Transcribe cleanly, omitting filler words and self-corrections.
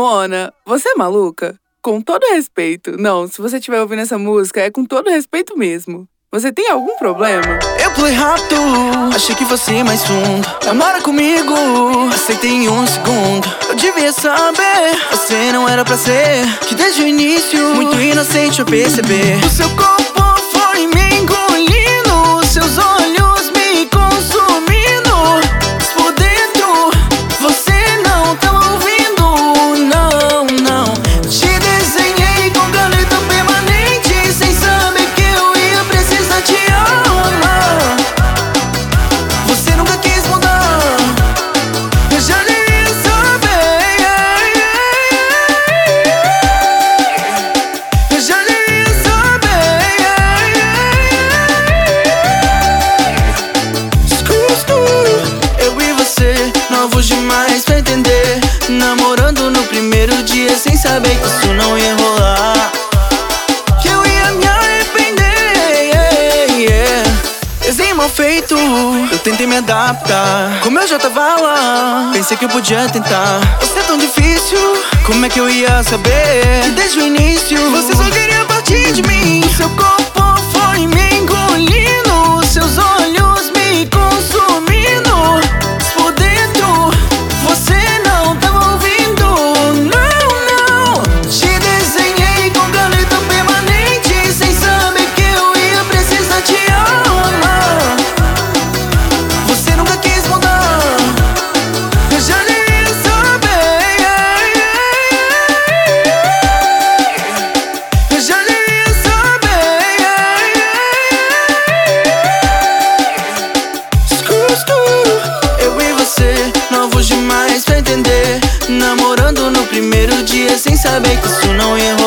Mona, você é maluca? Com todo respeito. Não, se você estiver ouvindo essa música, é com todo respeito mesmo. Você tem algum problema? Eu pulei rápido, achei que fosse mais fundo. Namora comigo, aceitei em um segundo. Eu devia saber, você não era pra ser, que desde o início, muito inocente eu perceber. O seu corpo foi me engolindo, seus olhos me consumindo. Mas por dentro, você não tá ouvindo. Não, não. Te desenhei com caneta permanente, sem saber que eu ia precisar te amar. Você nunca quis mudar, eu já nem ia saber. Eu já nem ia saber. Eu e você, novos demais pra entender. Namorando no primeiro dia, sem saber que isso não ia rolar, que eu ia me arrepender. Desenho mal feito, eu tentei me adaptar. Como eu já tava lá, pensei que eu podia tentar. Você é tão difícil, como é que eu ia saber? Que desde o início, você só queria partir de mim. O seu corpo foi me engolindo, seus olhos me consumindo. Mas por dentro, você não tava ouvindo. Não, não. Te desenhei com caneta permanente, sem saber que eu ia precisar te amar. Você nunca quis mudar, eu já nem ia saber. Eu já nem ia saber. Eu e você, novos demais pra entender. Namorando no primeiro dia, sem saber que isso não ia rolar.